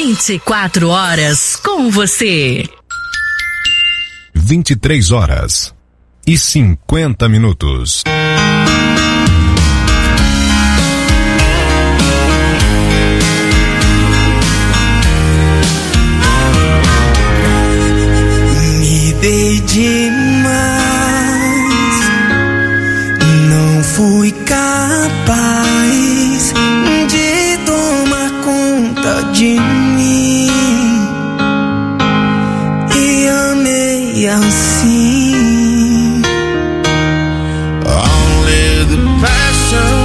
24 horas com você. 23 horas e 50 minutos. Me dei demais, não fui capaz de tomar conta de mim e amei assim. Only the passion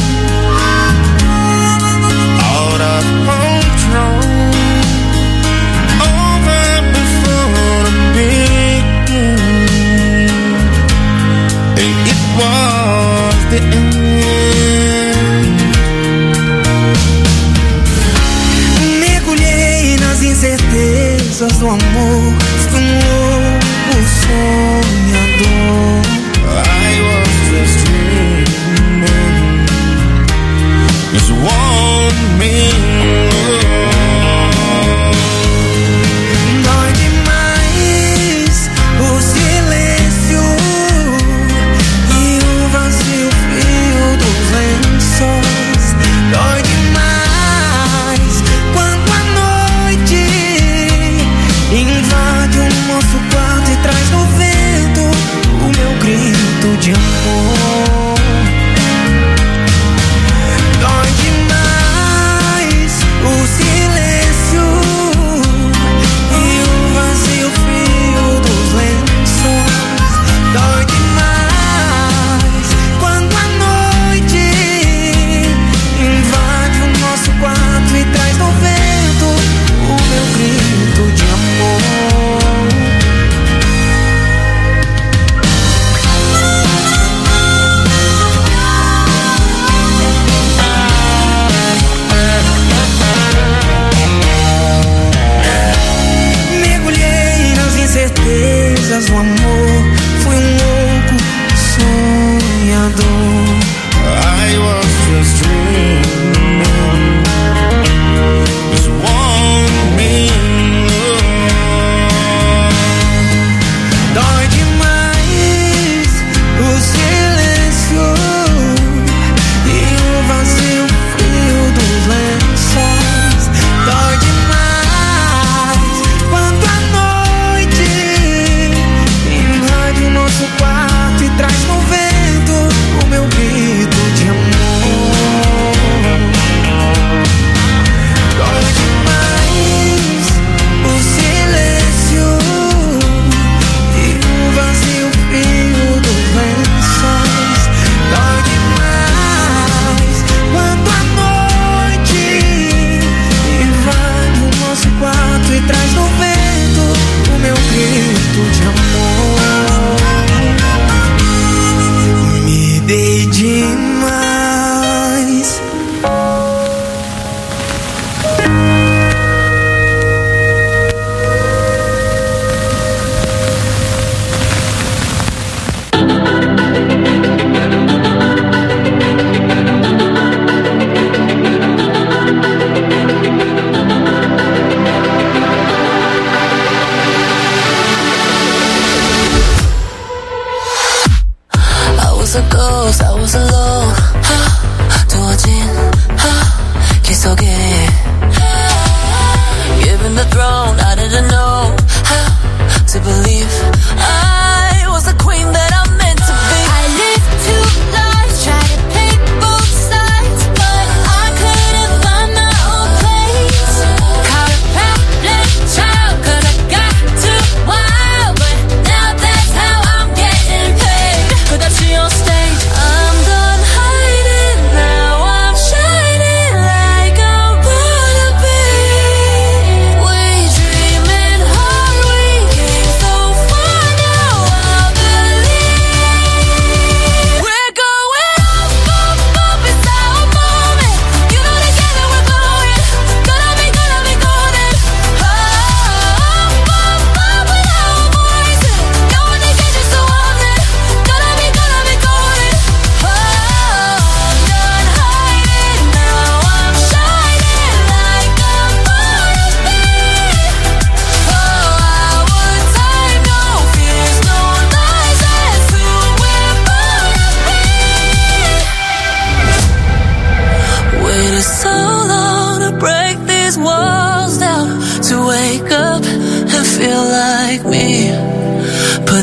out of control over before the beginning, and it was the end. Mergulhei nas incertezas do amor, fui um louco sonhador. I was just dreaming, just one minute. Dói demais o silêncio e o vazio frio dos lençóis. Dói demais quando a noite invade o nosso quarto e traz no vento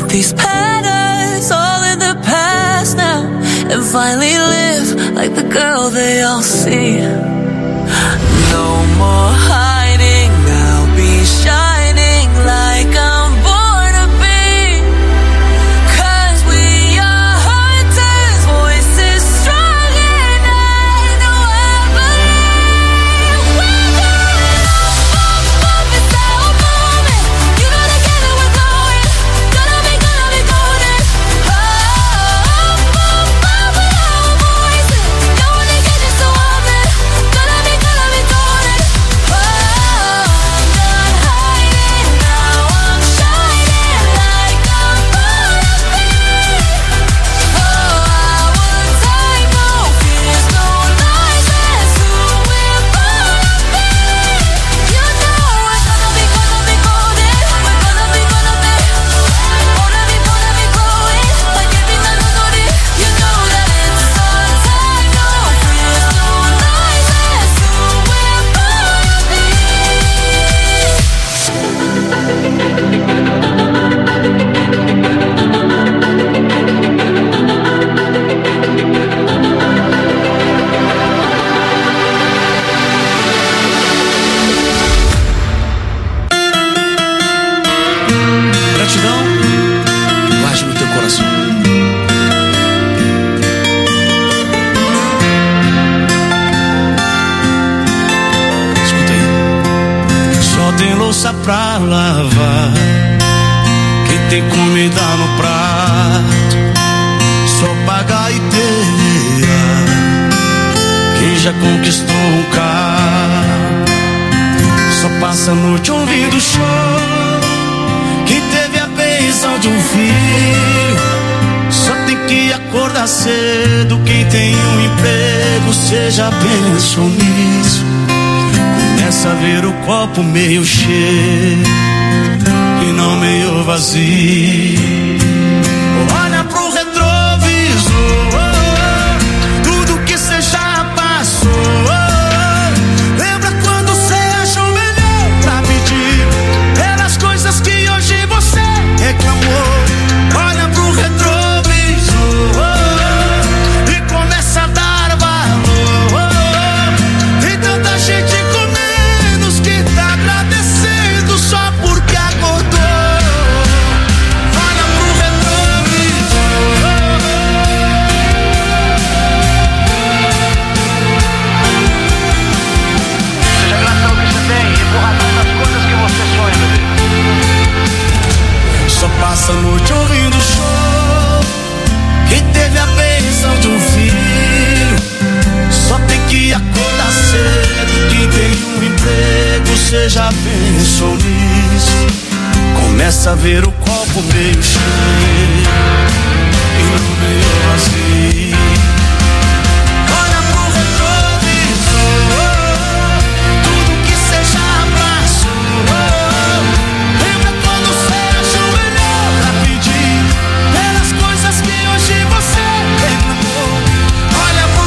these patterns all in the past now, and finally live like the girl they all see. No more hiding, I'll be shining like I'm born to be. 'Cause we are hunters, voices strong and I know I believe. We're going up, it's our moment. You know together we're glowing. Gonna be golden. Up with our voices. No one can get us so often. Gonna be golden. Oh, I'm done hiding, now I'm shining like I'm born to be. Oh, I would take no fears, no lies, that's who we're born to be. You know we're gonna be golden. We're gonna be growing, like every melody. You know that it's our time, no fears, no lies, that's who we're born to be. Gratidão, guarde no teu coração. Escuta aí. Só tem louça pra lavar, quem tem comida no prato, só pagar e pelear, quem já conquistou um carro, só passa a noite ouvindo choro, quem teve a bênção de um filho, só tem que acordar cedo, quem tem um emprego, seja pensou nisso. Começa a ver o copo meio cheio e não meio vazio. Olha pro retrovisor, tudo que cê já passou. Lembra quando cê achou melhor pra pedir pelas coisas que hoje você reclamou. Olha pro retrovisor e começa a dar valor. Tem tanta gente com menos que tá agradecendo só porque acordou. Olha pro retrovisor. Seja grato ao que você tem e empurrar todas as coisas que você sonha, meu Deus. Só passa a noite ouvindo show, quem teve a bênção de um filho, só tem que acordar cedo, quem tem um emprego, você já pensou nisso. Começa a ver o copo meio cheio e não meio vazio. Olha pro retrovisor, tudo que cê já abraçou. Lembra quando cê achou melhor pra pedir pelas coisas que hoje você reclamou. Olha pro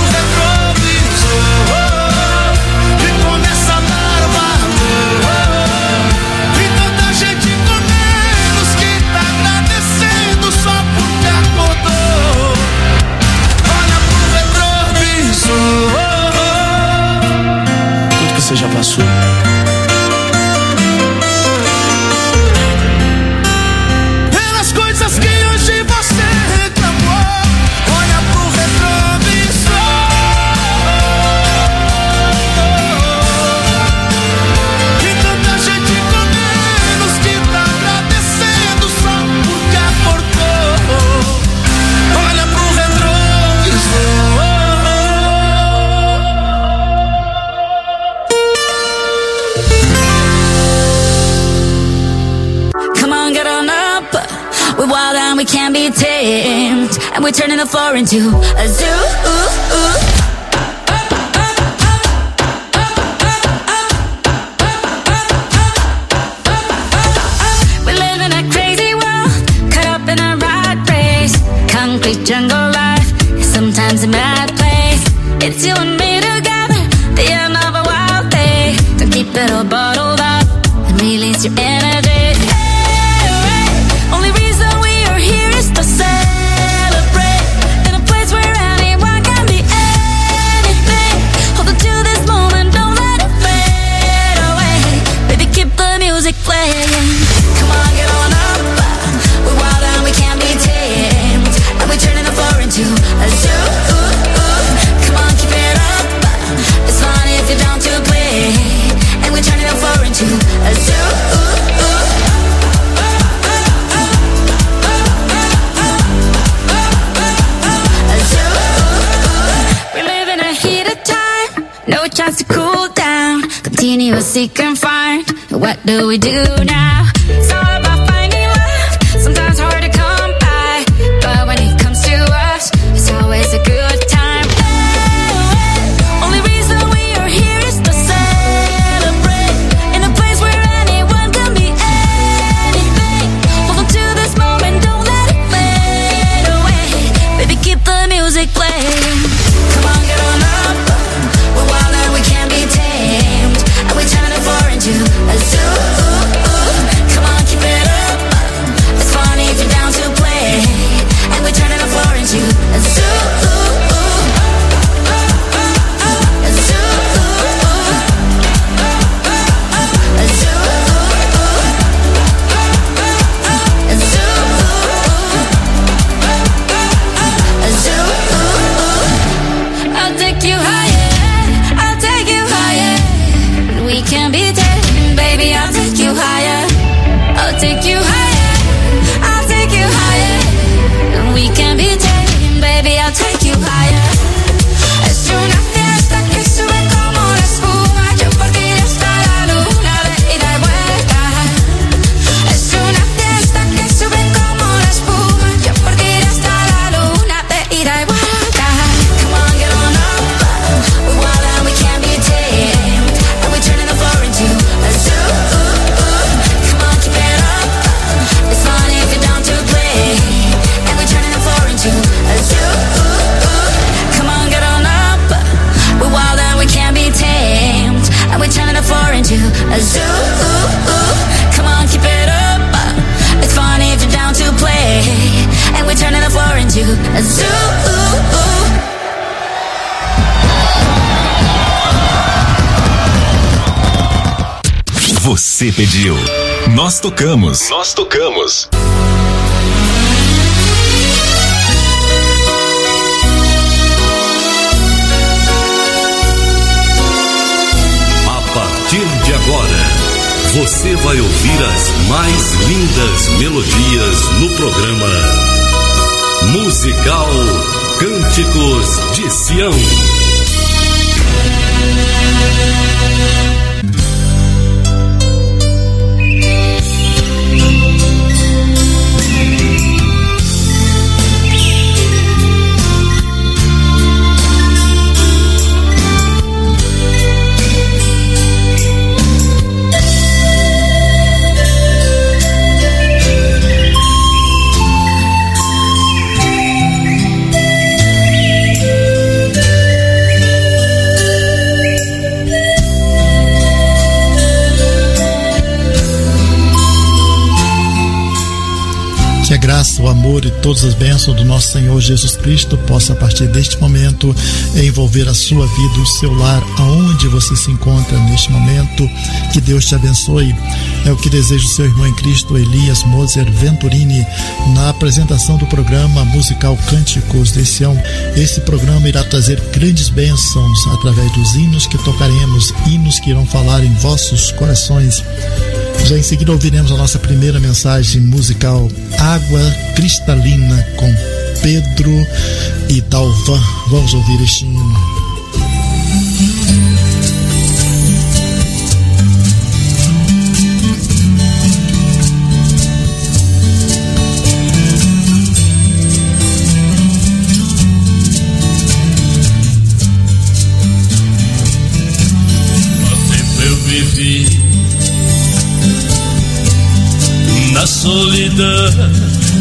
retrovisor e começa a dar valor. Tem tanta gente com menos que tá agradecendo só porque acordou. Olha pro retrovisor, tudo que você já passou. Pelas coisas que hoje você reclamou. Olha pro retrovisor. Tem tanta gente com menos que tá agradecendo só porque acordou. Olha pro retrovisor. Come on, get on up. We're wild and we can't be tamed, and we're turning the floor into a zoo. We live in a crazy world, caught up in a rat race. Concrete jungle life, sometimes a mad place. It's you and me together, the end of a wild day. Don't keep it all bottled up and release your energy. Only reason we are seek and find. What do we do now? It's all about finding love. Sometimes hard to come by, but when it comes to us, it's always a good time. Only reason we are here is to celebrate in a place where anyone can be anything. Hold on to this moment, don't let it fade away. Baby, keep the music playing. Come on, get on up. We're wild and we can't be tamed, and we turn it four into a zoo. Come on, keep it up. It's funny if you're down to play, and we turn it four into a zoo. I'll take you higher, I'll take you higher. We can be taken, baby, I'll take you higher. I'll take you higher, I'll take you higher. We can be taken, baby, I'll take you higher. Es una fiesta que sube como la espuma. Yo por ti hasta la luna de ida y vuelta. Es una fiesta que sube como la espuma. Yo por ti hasta la luna de ida y vuelta. Come on, get on up. We're wild and we can't be tamed, and we're turning the floor into a zoo. Come on, keep it up. It's funny if you're down to play, and we're turning the floor into a zoo. Come on, get on up. We're wild and we can't be tamed, and we're turning the floor into a zoo. Come on, keep it up. It's funny if you're down to play, and we're turning the floor into a zoo. Você pediu. Nós tocamos. Nós tocamos. A partir de agora, você vai ouvir as mais lindas melodias no programa Musical Cânticos de Sião. Que a graça, o amor e todas as bênçãos do nosso Senhor Jesus Cristo possa a partir deste momento envolver a sua vida, o seu lar, aonde você se encontra neste momento. Que Deus te abençoe. É o que deseja o seu irmão em Cristo, Elias Moser Venturini, na apresentação do programa Musical Cânticos de Sião. Esse programa irá trazer grandes bênçãos através dos hinos que tocaremos, hinos que irão falar em vossos corações. Já em seguida ouviremos a nossa primeira mensagem musical, Água Cristalina, com Pedro e Dalvan. Vamos ouvir este hino. Na solidão,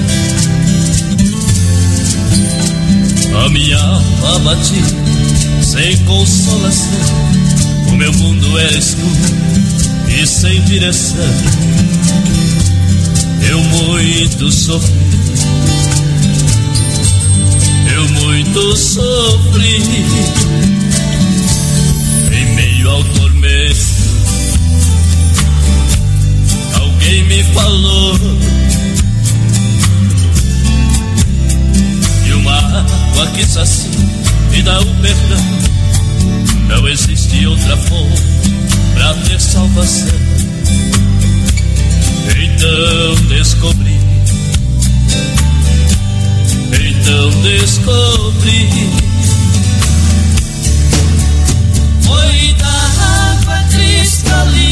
a minha alma bate sem consolação. O meu mundo era escuro e sem direção. Eu muito sofri, eu muito sofri. Em meio ao tormento, alguém me falou de uma água que sacia e dá o perdão. Não existe outra fonte pra ter salvação. Então descobri, foi da água cristalina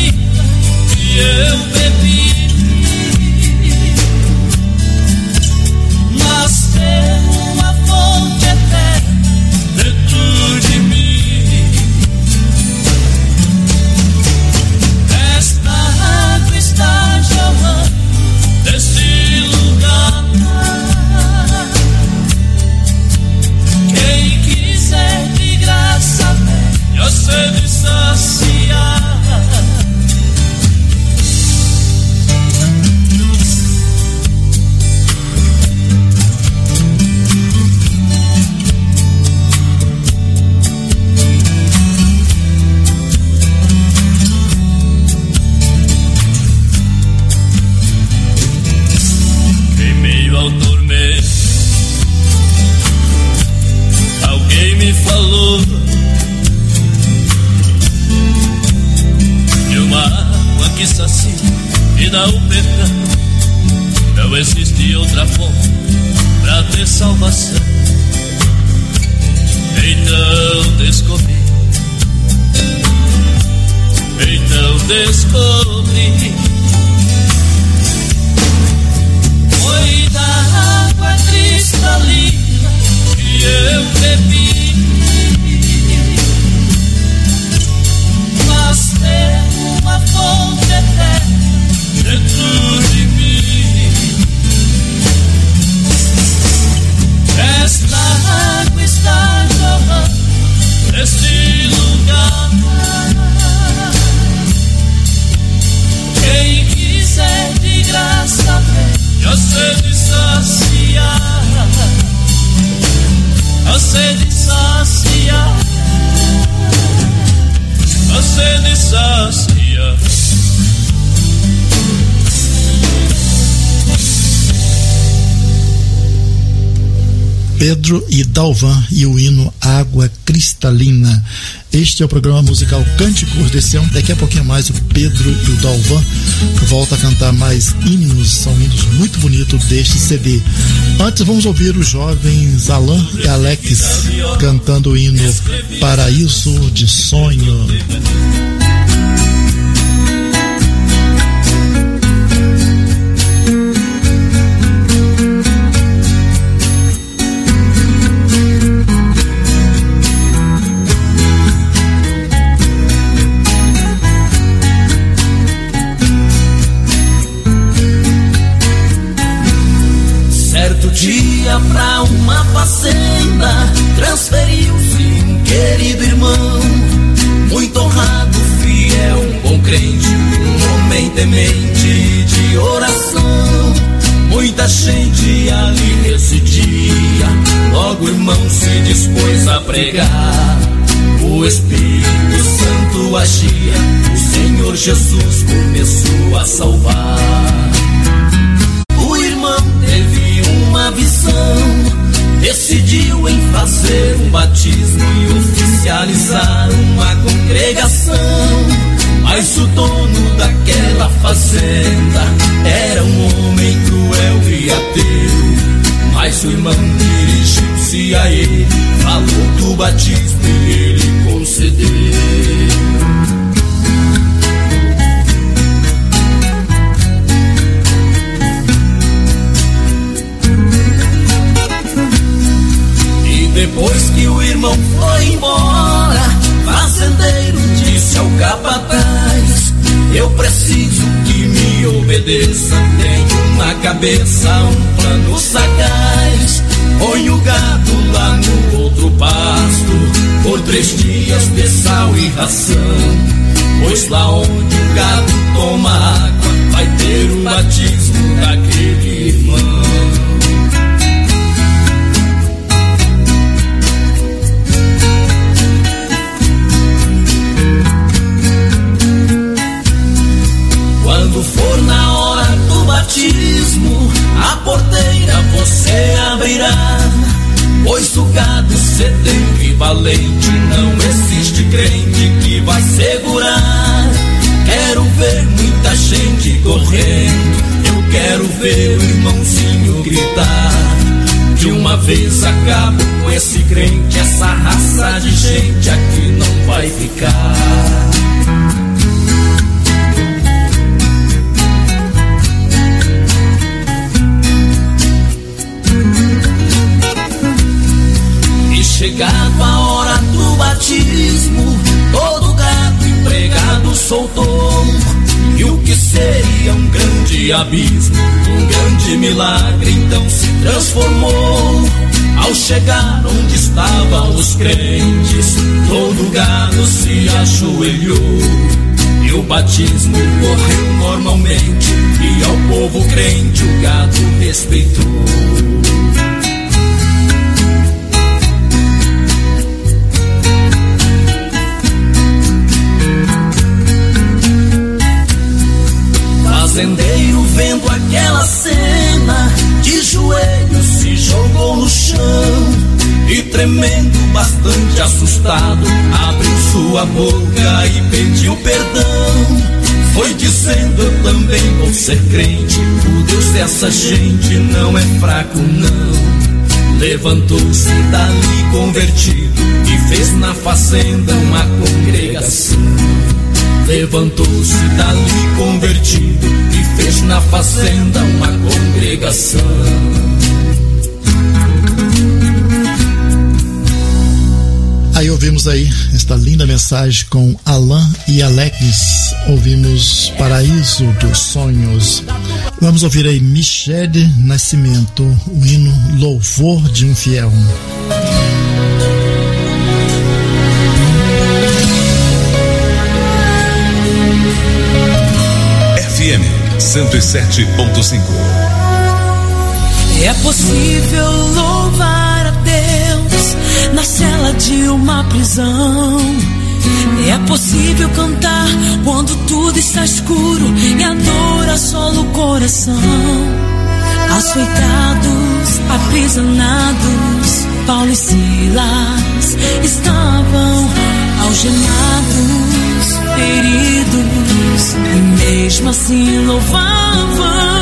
que sacia e dá o perdão. Não existe outra fonte pra ter salvação. Então descobri, foi da água cristalina que eu bebi. Mas tem uma fonte eterna dentro de mim. Esta água está jorrando neste lugar. Quem quiser de graça vem, a sede saciar, a sede saciar, a sede saciar. Pedro e Dalvan e o hino Água Cristalina. Este é o programa musical Cânticos desse ano. Daqui a pouquinho mais o Pedro e o Dalvan voltam a cantar mais hinos, são hinos muito bonitos deste CD. Antes vamos ouvir os jovens Alan e Alex cantando o hino Paraíso de Sonho. Dia pra uma fazenda transferiu-se um querido irmão, muito honrado, fiel, um bom crente, um homem temente de oração. Muita gente ali residia, logo o irmão se dispôs a pregar. O Espírito Santo agia, o Senhor Jesus começou a salvar. O irmão teve uma visão, decidiu em fazer um batismo e oficializar uma congregação. Mas o dono daquela fazenda era um homem cruel e ateu. Mas o irmão dirigiu-se a ele, falou do batismo e ele concedeu. Depois que o irmão foi embora, fazendeiro disse ao capataz: eu preciso que me obedeça, tenho na cabeça um plano sagaz. Põe o gado lá no outro pasto, por 3 dias de sal e ração. Pois lá onde o gado toma água, vai ter o batismo daquele irmão. Quando for na hora do batismo, a porteira você abrirá. Pois o gado sedento e valente, não existe crente que vai segurar. Quero ver muita gente correndo, eu quero ver o irmãozinho gritar. De uma vez acabo com esse crente, essa raça de gente aqui não vai ficar. Chegado a hora do batismo, todo gado empregado soltou. E o que seria um grande abismo, um grande milagre, então se transformou. Ao chegar onde estavam os crentes, todo gado se ajoelhou. E o batismo correu normalmente, e ao povo crente o gado respeitou. Fazendeiro vendo aquela cena, de joelhos se jogou no chão. E tremendo, bastante assustado, abriu sua boca e pediu perdão. Foi dizer ser crente, o Deus dessa gente não é fraco, não. Levantou-se dali convertido e fez na fazenda uma congregação. Levantou-se dali convertido e fez na fazenda uma congregação. Aí ouvimos aí esta linda mensagem com Alan e Alex. Ouvimos Paraíso dos Sonhos. Vamos ouvir aí Michele Nascimento, o hino Louvor de um Fiel. FM 107.5. É possível louvar a Deus na cela de uma prisão. É possível cantar quando tudo está escuro e a dor assola o coração. Açoitados, aprisionados, Paulo e Silas estavam algemados, feridos, e mesmo assim louvavam.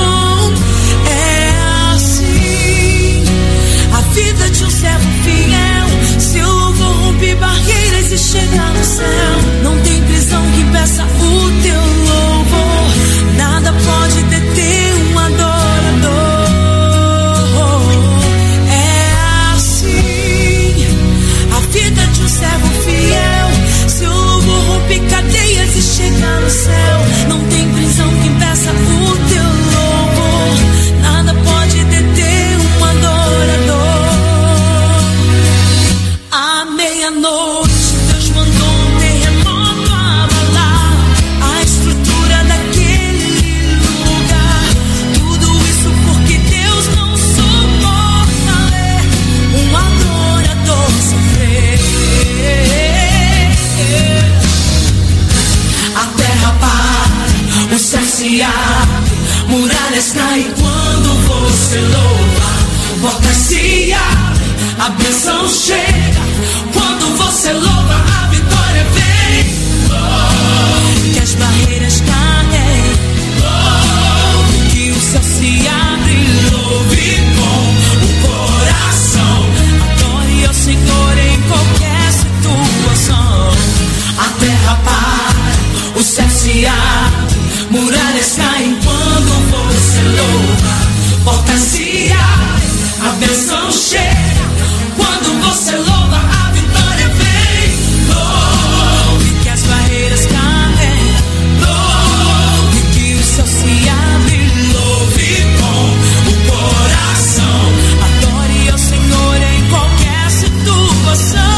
É assim a vida de um servo fiel. Seu louvor rompe barreiras e chega no céu. Não tem prisão que impeça o teu louvor. Nada pode deter um adorador. É assim a vida de um servo fiel. Seu louvor rompe cadeias e chega no céu. Não tem prisão que impeça o teu louvor. Nada pode deter um adorador. À meia-noite Deus mandou um terremoto abalar a estrutura daquele lugar. Tudo isso porque Deus não suporta ver um adorador sofrer. A terra para, o céu se abre, muralhas caem quando você louva. Portas se abrem, a bênção chega. Quando você louva, a vitória vem. Oh, que as barreiras caem. Oh, que o céu se abre. Louve com o coração. Adore ao Senhor em qualquer situação. A terra para, o céu se abre, muralhas caem quando você louva. Portas se abrem, a bênção chega. Quando você louva, a vitória vem. Louve que as barreiras caem. Louve que o céu se abre. Louve com o coração. Adore ao Senhor em qualquer situação.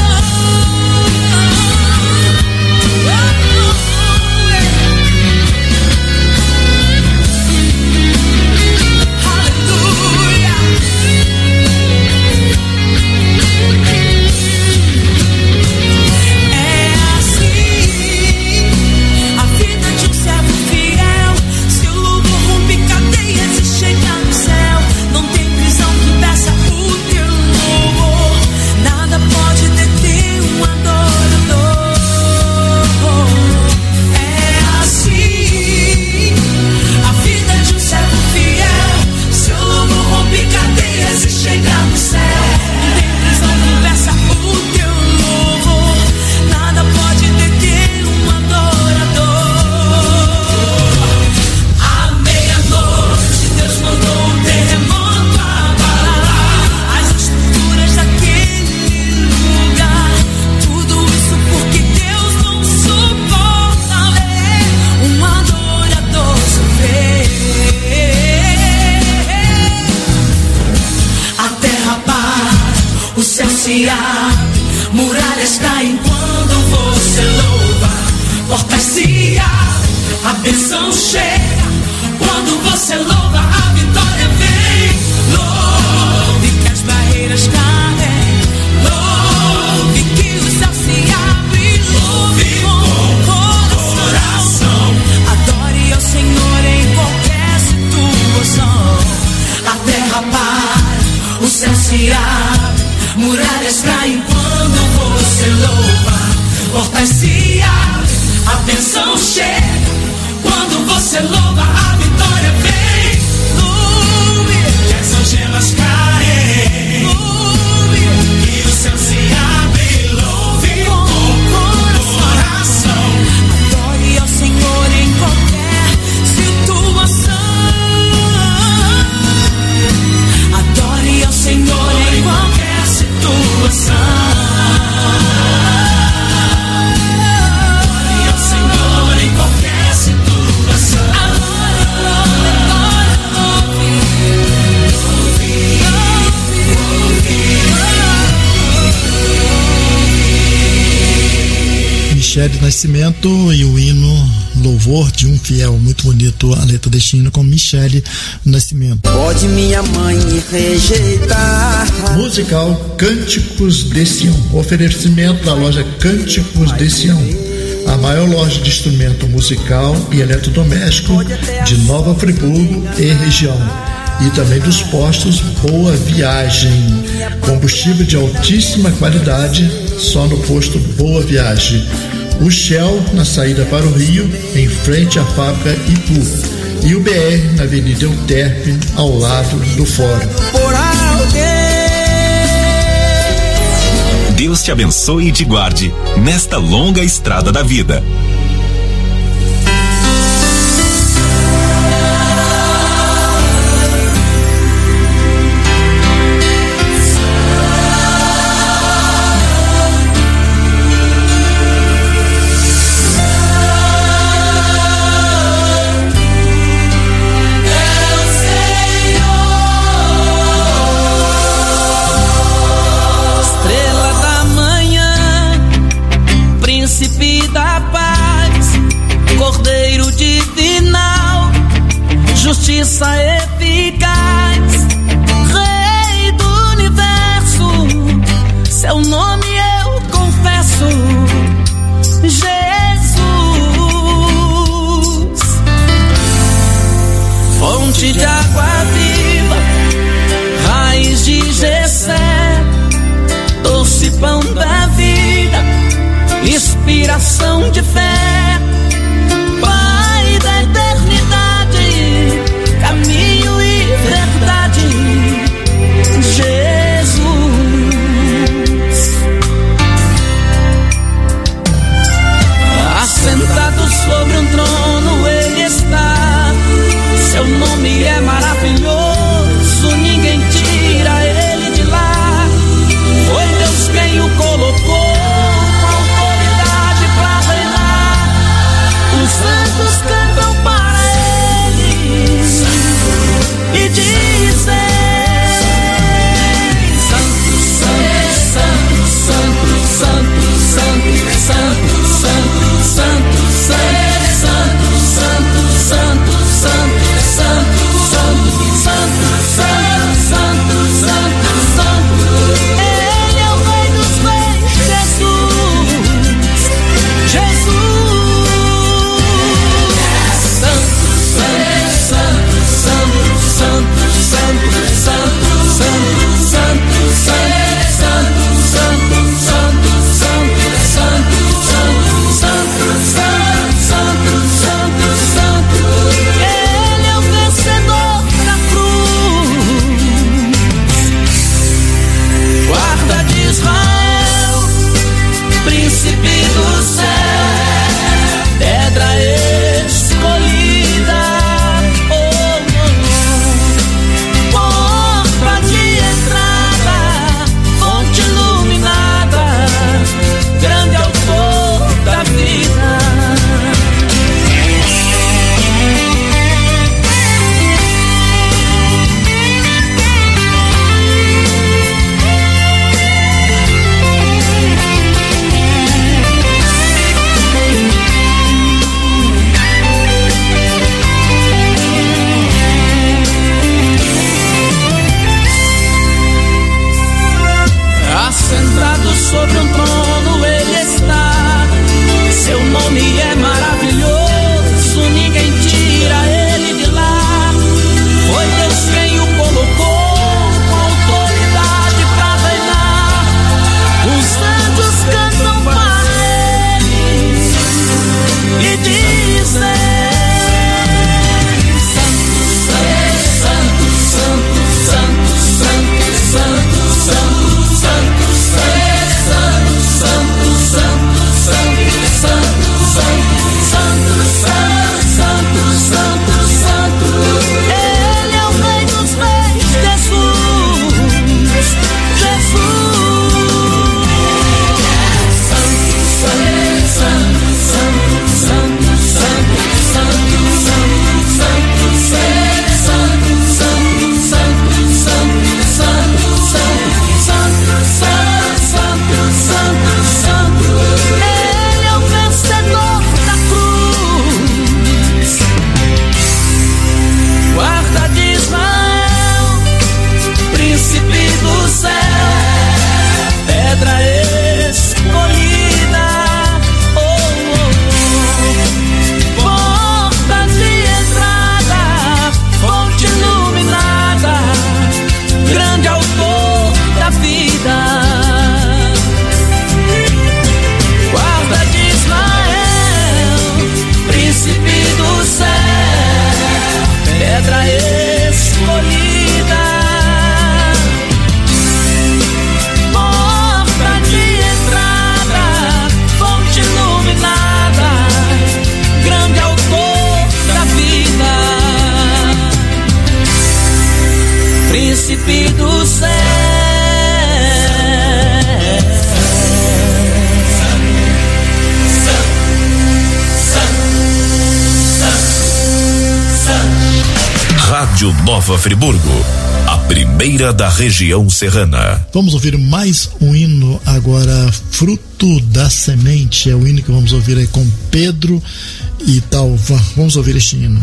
Muralhas caem quando você louva. Portas se abrem, a bênção chega. Quando você louva, a vitória vem. Louve que as barreiras caem. Louve que o céu se abre. Louve com o coração. Adore ao Senhor em qualquer situação. A terra para, o céu se abre. Muralhas caem quando você louva. Portas se abrem, a bênção chega. Quando você louva, a Michele Nascimento e o hino Louvor de um Fiel. Muito bonito a letra deste hino com Michele Nascimento. Pode minha mãe me rejeitar. Musical Cânticos de Sião. Oferecimento da loja Cânticos de Sião, a maior loja de instrumento musical e eletrodoméstico de Nova Friburgo e região. E também dos postos Boa Viagem. Combustível de altíssima qualidade, só no posto Boa Viagem. O Shell na saída para o Rio, em frente à fábrica Ipu. E o BR na Avenida Euterpe, ao lado do Fórum. Deus te abençoe e te guarde nesta longa estrada da vida. Justiça eficaz, Rei do Universo, seu nome eu confesso, Jesus. Fonte de água viva, raiz de Jessé, doce pão da vida, inspiração de fé, Pai da eternidade, caminho e verdade, Jesus. Assentado sobre um trono ele está, seu nome é maravilhoso, ninguém tira ele de lá. Foi Deus quem o colocou com autoridade pra reinar. Rádio Nova Friburgo, a primeira da região serrana. Vamos ouvir mais um hino agora, Fruto da Semente. É o hino que vamos ouvir aí com Pedro e Dalvan. Vamos ouvir este hino.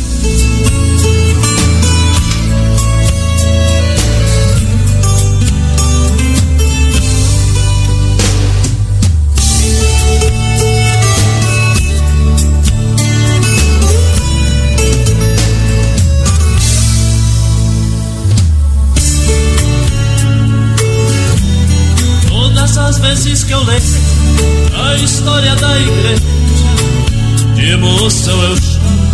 As vezes que eu leio a história da igreja, de emoção eu choro,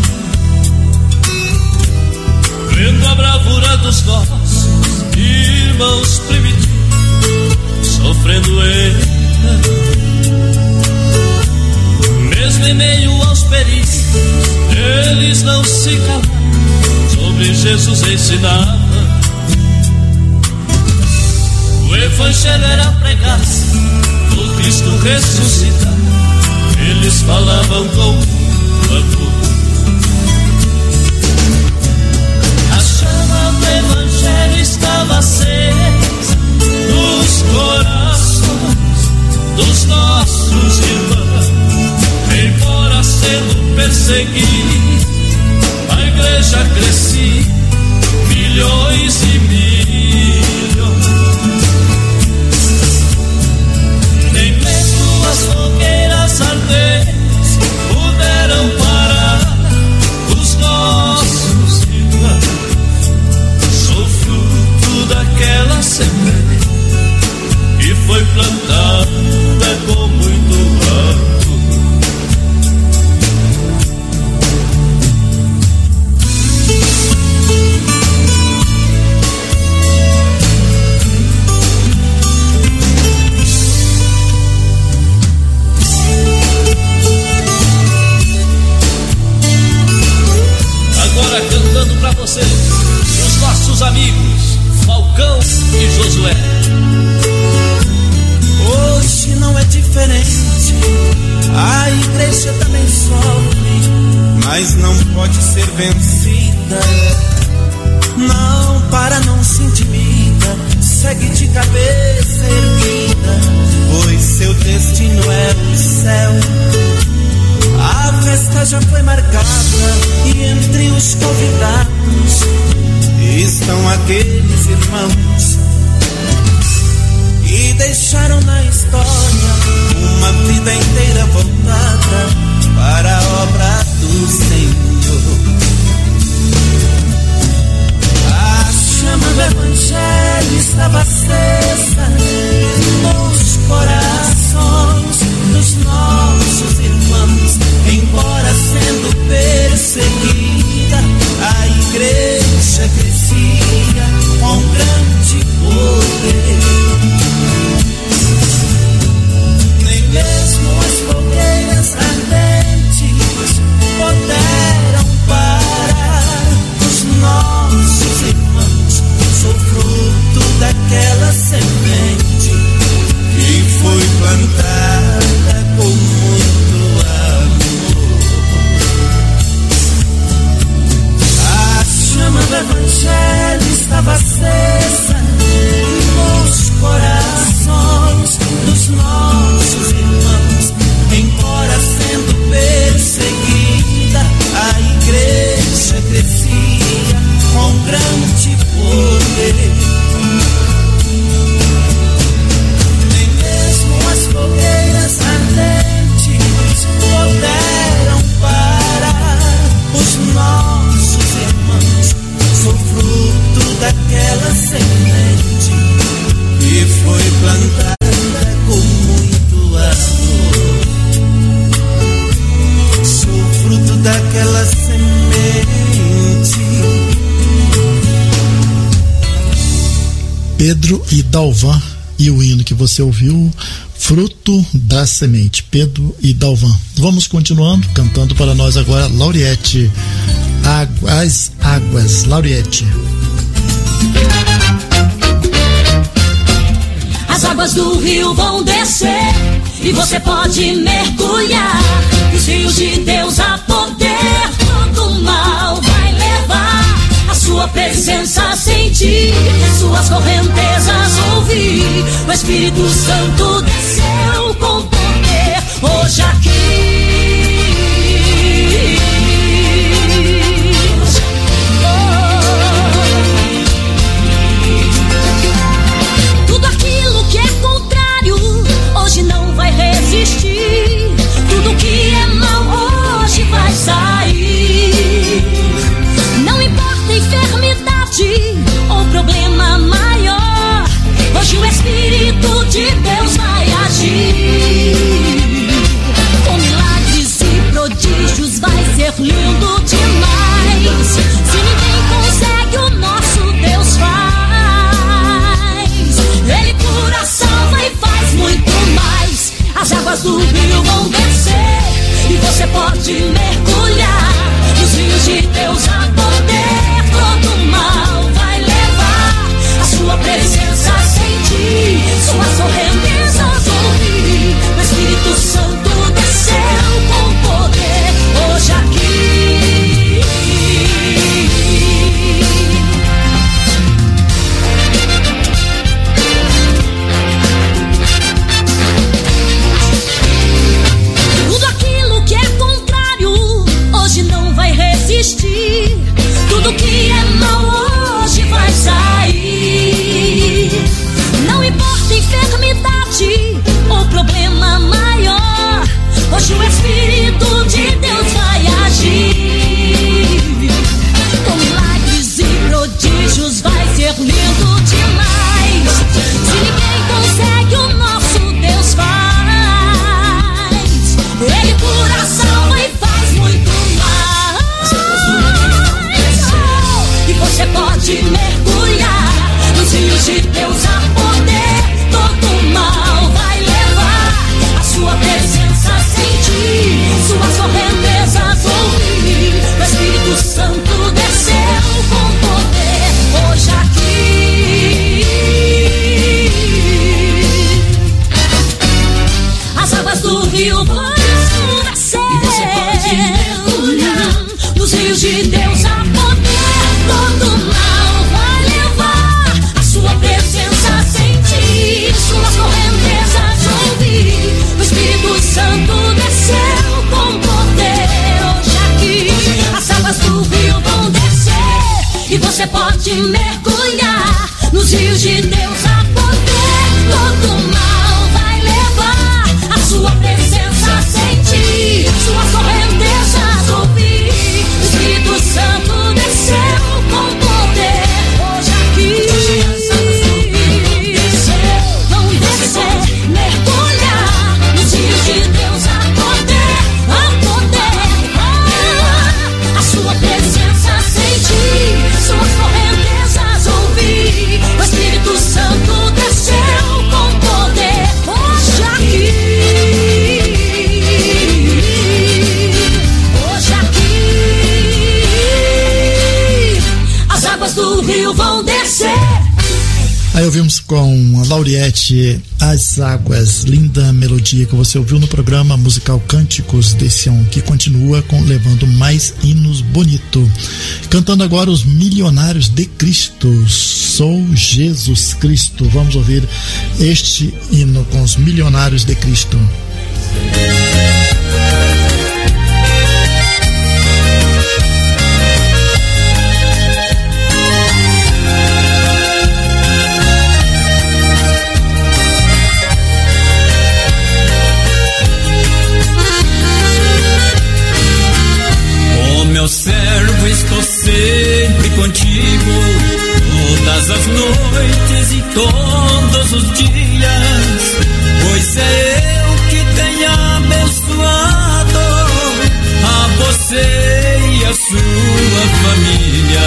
vendo a bravura dos nossos irmãos primitivos, sofrendo ele, mesmo em meio aos perigos, eles não se calaram, sobre Jesus ensinavam. O evangelho era pregado do Cristo ressuscitado. Eles falavam com amor. A chama do evangelho estava acesa nos corações dos nossos irmãos. Embora sendo perseguida, a igreja crescia milhões e milhões. Nem mesmo as fogueiras ardentes puderam parar os nossos irmãos. Sou fruto daquela semente que foi plantada com muito amor. Cantando pra você, os nossos amigos Falcão e Josué. Hoje não é diferente, a igreja também sofre, mas não pode ser vencida. Não para, não se intimida, segue de cabeça erguida, pois seu destino é o céu. A festa já foi marcada e entre os convidados estão aqueles irmãos que deixaram na história uma vida inteira voltada para a obra do Senhor. A chama do evangelho estava acesa nos corações dos nossos irmãos. Embora sendo perseguida, a igreja crescia com grande poder. Nem mesmo as fogueiras ardentes puderam parar os nossos irmãos. Sou fruto daquela semente que foi plantada com muito amor. A chama do evangelho estava acesa nos corações dos nossos irmãos. Embora sendo perseguida, a igreja crescia com grande poder. Nem mesmo as fogueiras ardentes puderam parar os nossos irmãos. Sou fruto daquela semente que foi plantada com muito amor. Sou fruto daquela semente. Pedro e Dalvan, e o hino que você ouviu, Fruto da Semente, Pedro e Dalvan. Vamos continuando, cantando para nós agora Lauriette, As Águas, Lauriette. As águas do rio vão descer e você pode mergulhar. Os rios de Deus a poder, todo mal vai levar. A sua suas correntezas ouvi. O Espírito Santo desceu com poder hoje aqui. Tudo aquilo que é contrário hoje não vai resistir. Tudo que é mal hoje vai sair. Não importa a enfermidade ou problema maior, hoje o Espírito de Deus vai agir. Com milagres e prodígios vai ser lindo demais. Se ninguém consegue, o nosso Deus faz. Ele cura, salva e faz muito mais. As águas do rio vão descer e você pode mergulhar nos rios de Deus a poder. Todo mal vai levar a sua presença sentir, suas correntezas ouvir. O Espírito Santo desceu com poder hoje aqui. Tudo aquilo que é contrário hoje não vai resistir. Tudo que é mal hoje vai sair. Não importa a enfermidade ou problema maior, hoje o Espírito de Deus vai agir. Com milagres e prodígios vai ser lindo demais. Se ninguém consegue, o nosso Deus faz. Ele cura, salva e faz muito mais. E você pode mergulhar nos rios de Deus a poder. Todo mal vai levar a sua presença sentir, suas correntezas ouvir. O Espírito Santo desceu com poder hoje aqui. As águas do rio vão descer e você pode mergulhar nos rios de Deus a poder. Todo mal vai levar a sua presença sentir, suas correntezas ouvir. O Espírito Santo desceu com poder hoje aqui. As águas do rio vão descer e você pode mergulhar nos rios de Deus a poder. Todo mal vai levar a sua presença sentir, suas correntezas ouvir. O Espírito Santo desceu com poder hoje aqui. Vão descer, mergulhar nos rios de Deus a poder, a sua presença sentir, suas correntezas ouvir. O Espírito Santo desceu com poder hoje aqui. Hoje aqui as águas do rio vão descer. Aí ouvimos com a Lauriette As Águas, linda melodia que você ouviu no programa musical Cânticos de Sião, que continua levando mais hinos bonito. Cantando agora os Milionários de Cristo, Sou Jesus Cristo. Vamos ouvir este hino com os Milionários de Cristo. Meu servo, estou sempre contigo, todas as noites e todos os dias, pois é eu que tenho abençoado a você e a sua família.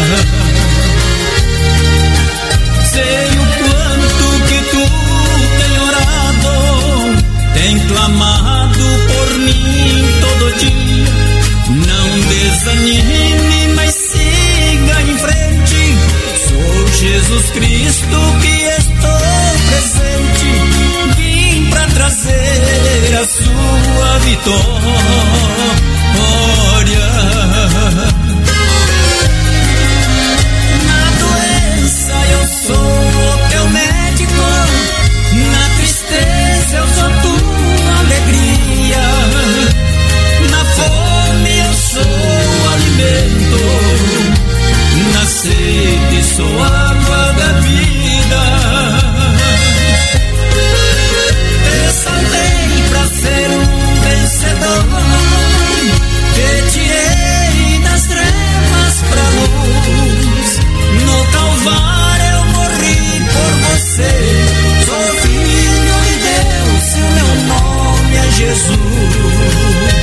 Sei o quanto que tu tem orado, tem clamado por mim todo dia. Não desanime, mas siga em frente. Sou Jesus Cristo que estou presente. Vim pra trazer a sua vitória. alimento, na sede sou água da vida. Exaltei pra ser um vencedor, te tirei das trevas pra luz. No Calvário eu morri por você, sou filho de Deus e o meu nome é Jesus.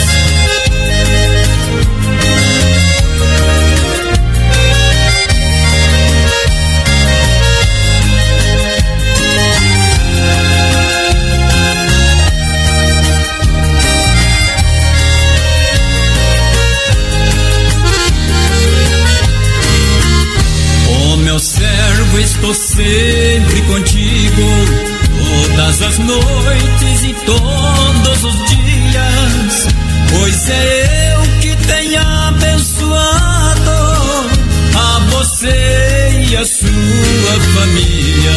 Meu servo, estou sempre contigo, todas as noites e todos os dias, pois é eu que tenho abençoado a você e a sua família.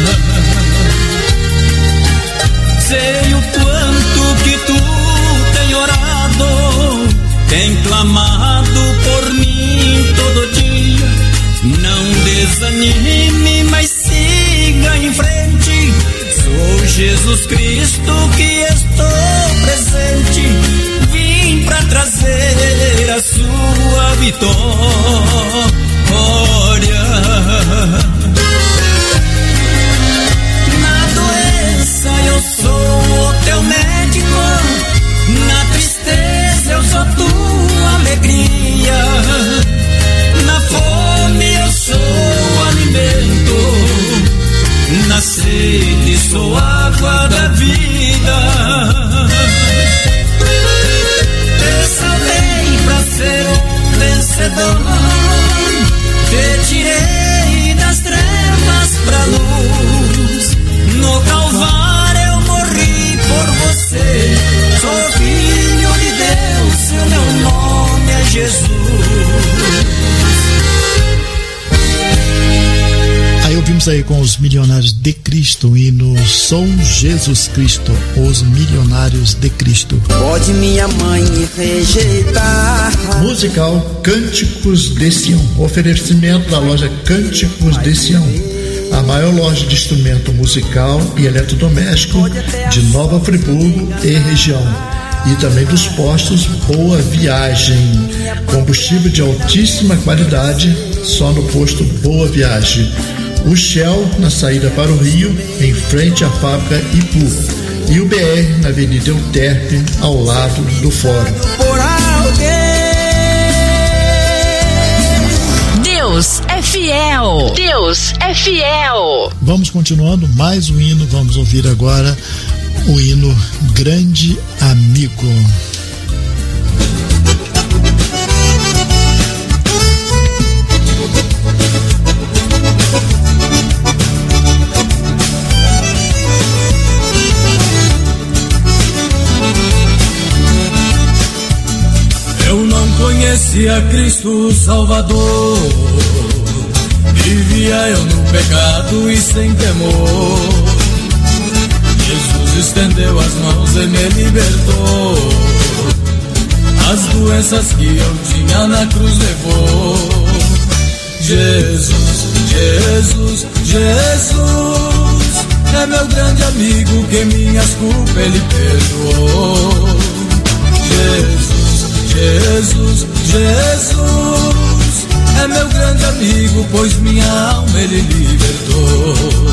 Sei o quanto que tu tem orado, tem clamado por mim todo dia. Não desanime, mas siga em frente. Sou Jesus Cristo que estou presente. Vim pra trazer a sua vitória. Na doença eu sou o teu médico, na tristeza eu sou tua alegria, na fome eu sou alimento, na sede sou água da vida. Exaltei pra ser um vencedor, te tirei das trevas pra luz. No Calvário eu morri por você, sou filho de Deus e o meu nome é Jesus. Aí ouvimos aí com os Milionários de Cristo, e no Sou Jesus Cristo, os Milionários de Cristo. Pode minha mãe me rejeitar. Musical Cânticos de Sião, oferecimento da loja Cânticos de Sião, a maior loja de instrumento musical e eletrodoméstico de Nova Friburgo e região. E também dos postos Boa Viagem, combustível de altíssima qualidade, só no posto Boa Viagem. O Shell na saída para o Rio, em frente à fábrica Ipu, e o BR na Avenida Euterpe, ao lado do Fórum. Por alguém. Deus é fiel. Deus é fiel. Vamos continuando mais um hino. Vamos ouvir agora o hino Grande Amigo. Eu não conhecia Cristo Salvador, vivia eu no pecado e sem temor. Jesus estendeu as mãos e me libertou, as doenças que eu tinha na cruz levou. Jesus, Jesus, Jesus, é meu grande amigo que minhas culpas ele perdoou. Jesus, Jesus, Jesus, é meu grande amigo, pois minha alma ele libertou.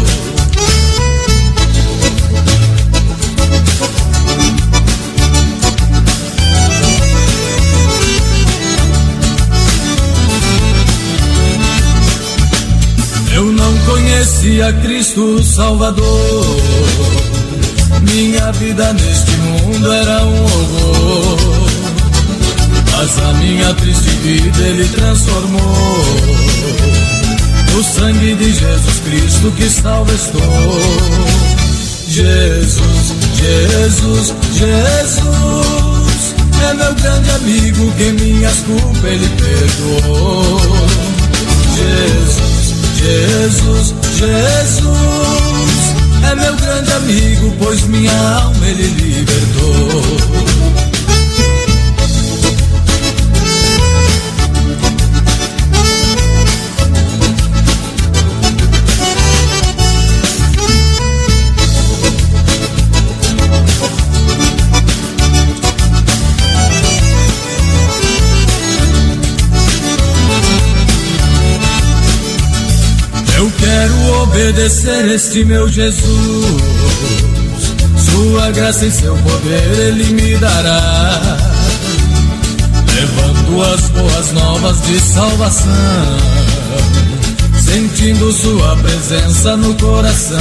Eu não conhecia Cristo Salvador, minha vida neste mundo era um horror, mas a minha triste vida ele transformou. No sangue de Jesus Cristo que salva estou. Jesus, Jesus, Jesus, é meu grande amigo que minhas culpas ele perdoou. Jesus, Jesus, Jesus, é meu grande amigo, pois minha alma ele libertou. obedecer este meu Jesus, sua graça e seu poder Ele me dará, levando as boas novas de salvação, sentindo sua presença no coração.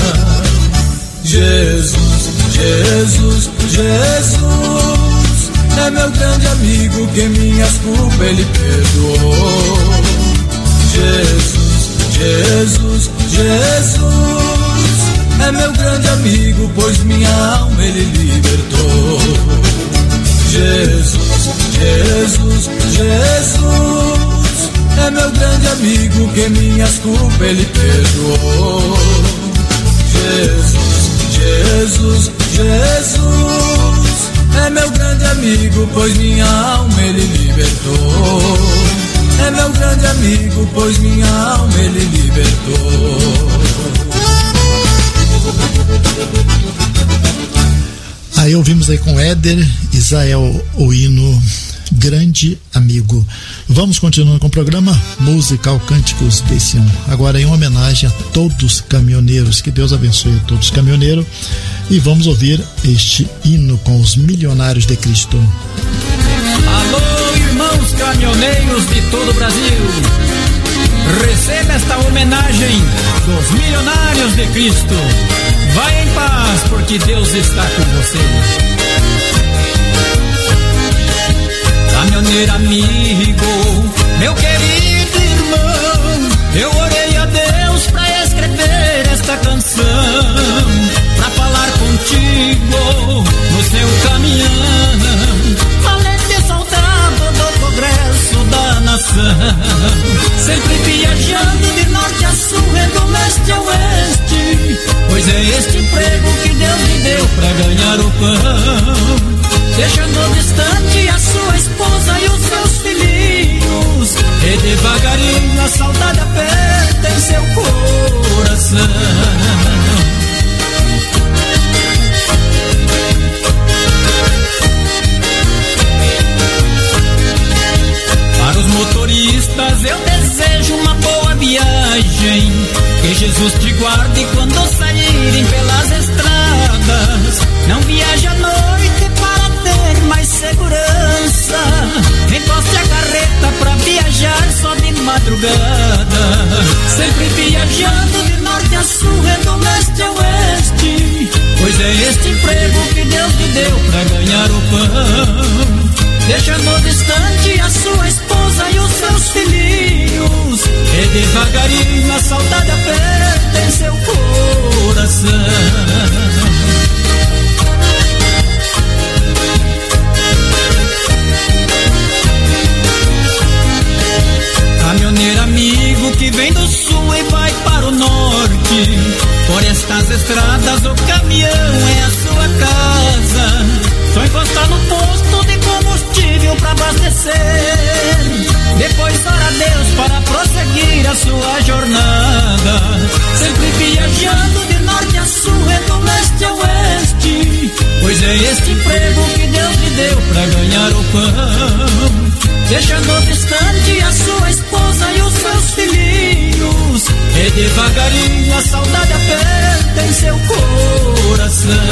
Jesus, Jesus, Jesus, é meu grande amigo que minhas culpas Ele perdoou. Jesus, Jesus, Jesus, é meu grande amigo, pois minha alma Ele libertou. Jesus, Jesus, Jesus, é meu grande amigo que minhas culpas Ele perdoou. Jesus, Jesus, Jesus, é meu grande amigo, pois minha alma Ele libertou. É meu grande amigo, pois minha alma Ele libertou. Aí ouvimos aí com Éder Israel o hino Grande Amigo. Vamos continuando com o programa Musical Cânticos de Sião. Agora em homenagem a todos os caminhoneiros. Que Deus abençoe a todos os caminhoneiros. E vamos ouvir este hino com os Milionários de Cristo. Alô, irmãos caminhoneiros de todo o Brasil, receba esta homenagem dos Milionários de Cristo. Vai em paz, porque Deus está com você. Caminhoneiro amigo, meu querido irmão, eu orei a Deus pra escrever esta canção, pra falar contigo no seu caminhão, valente soldado do progresso da nação, sempre viajando de norte a sul e do leste a oeste, pois é este emprego que Deus lhe deu pra ganhar o pão, deixando distante a sua esposa e os seus filhinhos, e devagarinho a saudade aperta em seu coração. Para os motoristas eu desejo uma boa viagem, que Jesus te guarde quando saírem pelas estradas, não viaje à noite para ter mais segurança, encoste a carreta pra viajar só de madrugada, sempre viajando de norte a sul e do leste a oeste, pois é este emprego que Deus lhe deu pra ganhar o pão, deixando distante a sua esposa e os seus filhinhos, e devagarinho a saudade aperta em seu coração. Caminhoneiro amigo que vem do sul e vai para o norte, por estas estradas o caminhão é a sua casa, só encostar no posto de combustível para abastecer, depois ora a Deus para prosseguir a sua jornada, sempre viajando de norte a sul e do leste a oeste, pois é este emprego que Deus lhe deu para ganhar o pão, deixando distante a sua esposa e os seus filhinhos, e devagarinho a saudade aperta em seu coração.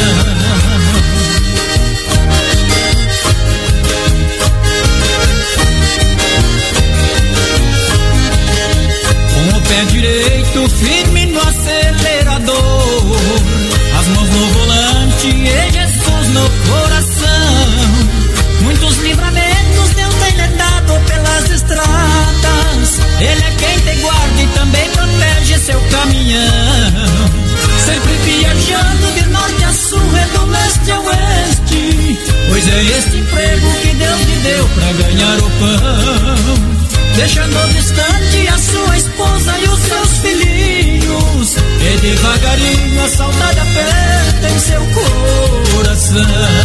Com o pé direito firme no acelerador, as mãos no volante e Jesus no coração, muitos livramentos Deus tem lhe dado pelas estradas, Ele é quem te guarda e também protege seu caminhão, sempre viajando de norte a sul e do leste a oeste, pois é este emprego que Deus lhe deu pra ganhar o pão, deixando distante a sua esposa e os seus filhinhos, e devagarinho a saudade aperta em seu coração.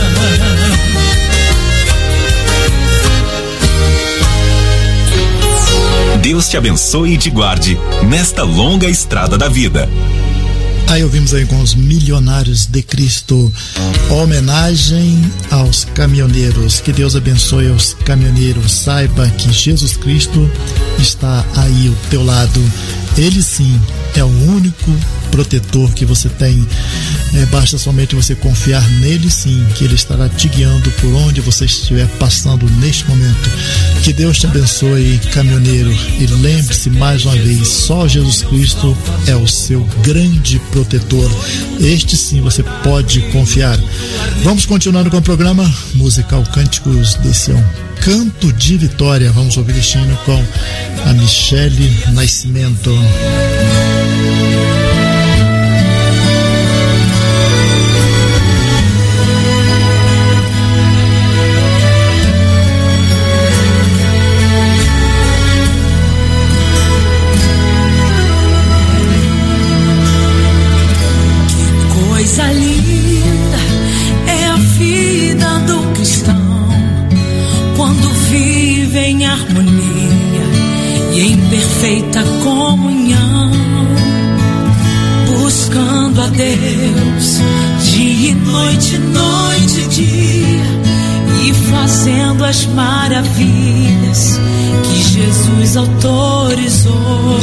Deus te abençoe e te guarde nesta longa estrada da vida. Aí ouvimos aí com os Milionários de Cristo, homenagem aos caminhoneiros. Que Deus abençoe aos caminhoneiros. Saiba que Jesus Cristo está aí ao teu lado. Ele sim é o único protetor que você tem. Basta somente você confiar nele sim, que ele estará te guiando por onde você estiver passando neste momento. Que Deus te abençoe, caminhoneiro, e lembre-se mais uma vez, só Jesus Cristo é o seu grande protetor. Este sim você pode confiar. Vamos continuando com o programa musical Cânticos de Sião, Canto de Vitória. Vamos ouvir este hino com a Michele Nascimento. Coisa linda é a vida do cristão, quando vive em harmonia e em perfeita comunhão, buscando a Deus dia e noite, noite e dia, e fazendo as maravilhas que Jesus autorizou.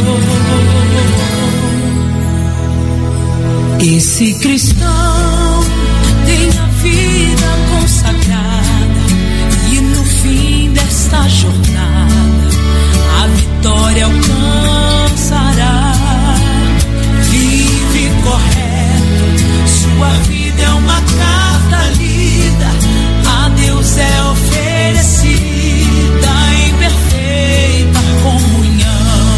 Esse cristão tem a vida consagrada, e no fim desta jornada a vitória alcançará. Vive correto, sua vida é uma carta lida, a Deus é oferecida em perfeita comunhão.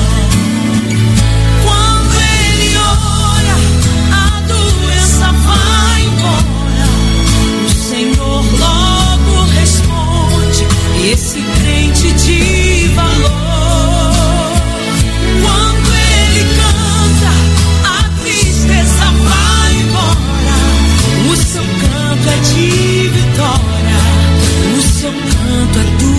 Esse crente de valor, quando ele canta, a tristeza vai embora. O seu canto é de vitória, o seu canto é do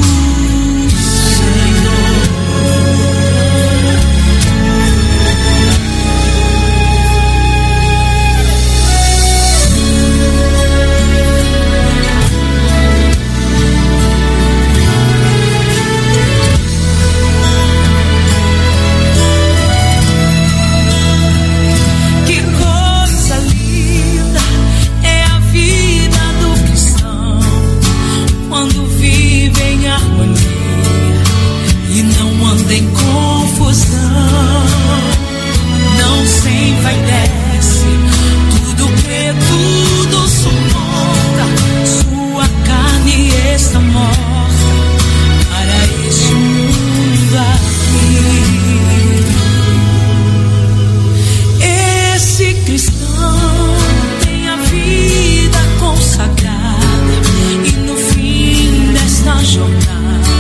em confusão, não sem vai desce, tudo crê, tudo suporta, sua carne está morta para este mundo aqui. Esse cristão tem a vida consagrada, e no fim desta jornada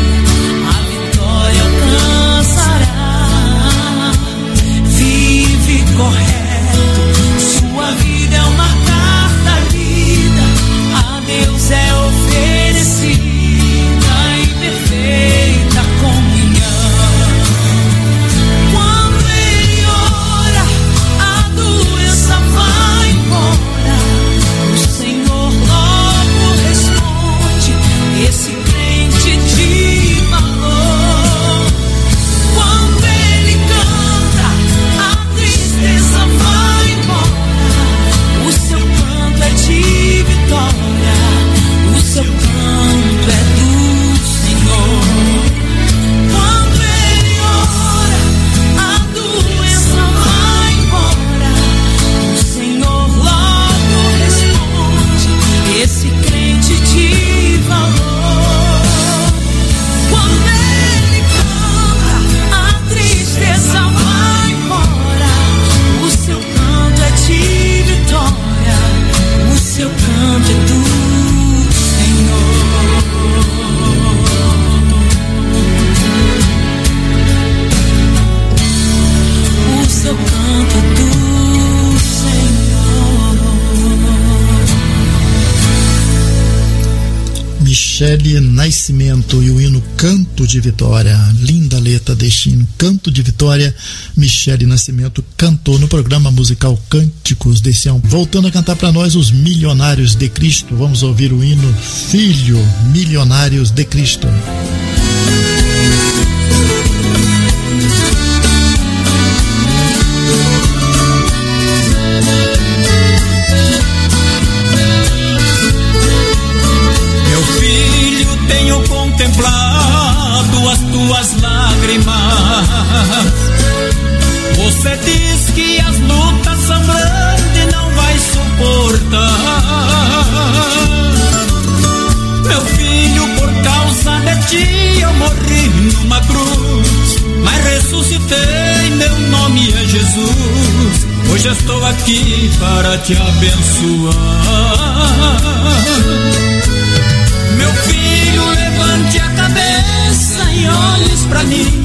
correto, sua vida é uma carta lida, a Deus é oferecida em perfeita comunhão. Quando ele ora, a doença vai embora, o Senhor logo responde, esse crente de valor. Quando ele canta, a tristeza vai embora, o seu canto é de vitória, o seu canto é do Senhor. Quando ele ora, a doença vai embora, o Senhor logo responde, esse crente de valor. Quando ele canta, a tristeza vai embora, o seu canto é de vitória, o seu canto é do Senhor. O seu canto é do Senhor. Michele Nascimento e o hino Canto de Vitória. Linda letra deste hino, Canto de Vitória. Michele Nascimento cantou no programa musical Cânticos de Sião. Voltando a cantar para nós os Milionários de Cristo. Vamos ouvir o hino Filho, Milionários de Cristo. numa cruz, mas ressuscitei, meu nome é Jesus. Hoje estou aqui para te abençoar. Meu filho, levante a cabeça e olhe pra mim.